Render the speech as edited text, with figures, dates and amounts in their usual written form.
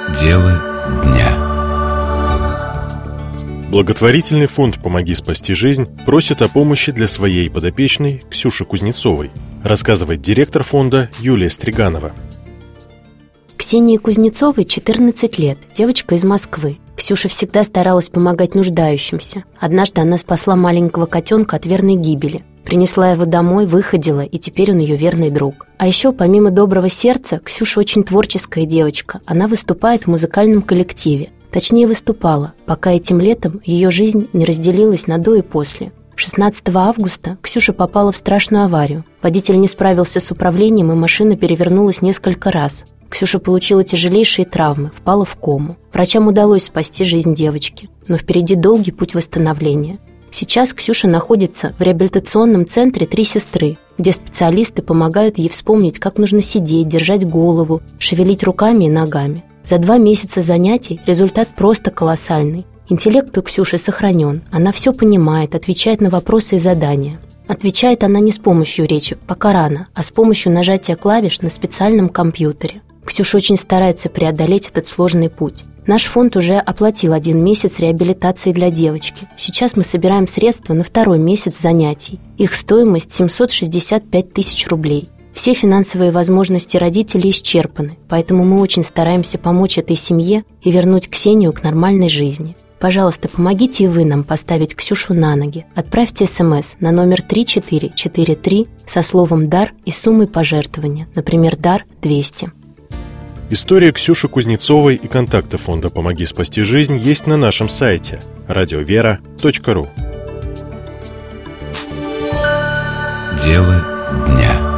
Дело дня. Благотворительный фонд «Помоги спасти жизнь» просит о помощи для своей подопечной Ксюши Кузнецовой, рассказывает директор фонда Юлия Стриганова. Ксении Кузнецовой 14 лет, девочка из Москвы. Ксюша всегда старалась помогать нуждающимся. Однажды она спасла маленького котенка от верной гибели. Принесла его домой, выходила, и теперь он ее верный друг. А еще, помимо доброго сердца, Ксюша очень творческая девочка. Она выступает в музыкальном коллективе. Точнее, выступала, пока этим летом ее жизнь не разделилась на до и после. 16 августа Ксюша попала в страшную аварию. Водитель не справился с управлением, и машина перевернулась несколько раз. Ксюша получила тяжелейшие травмы, впала в кому. Врачам удалось спасти жизнь девочки, но впереди долгий путь восстановления. Сейчас Ксюша находится в реабилитационном центре «Три сестры», где специалисты помогают ей вспомнить, как нужно сидеть, держать голову, шевелить руками и ногами. За 2 месяца занятий результат просто колоссальный. Интеллект у Ксюши сохранен, она все понимает, отвечает на вопросы и задания. Отвечает она не с помощью речи, пока рано, а с помощью нажатия клавиш на специальном компьютере. Ксюша очень старается преодолеть этот сложный путь. Наш фонд уже оплатил 1 месяц реабилитации для девочки. Сейчас мы собираем средства на 2-й месяц занятий. Их стоимость 765 тысяч рублей. Все финансовые возможности родителей исчерпаны, поэтому мы очень стараемся помочь этой семье и вернуть Ксению к нормальной жизни. Пожалуйста, помогите и вы нам поставить Ксюшу на ноги. Отправьте СМС на номер 3443 со словом «дар» и суммой пожертвования, например, «дар 200». История Ксюши Кузнецовой и контакты фонда «Помоги спасти жизнь» есть на нашем сайте radiovera.ru. Дело дня.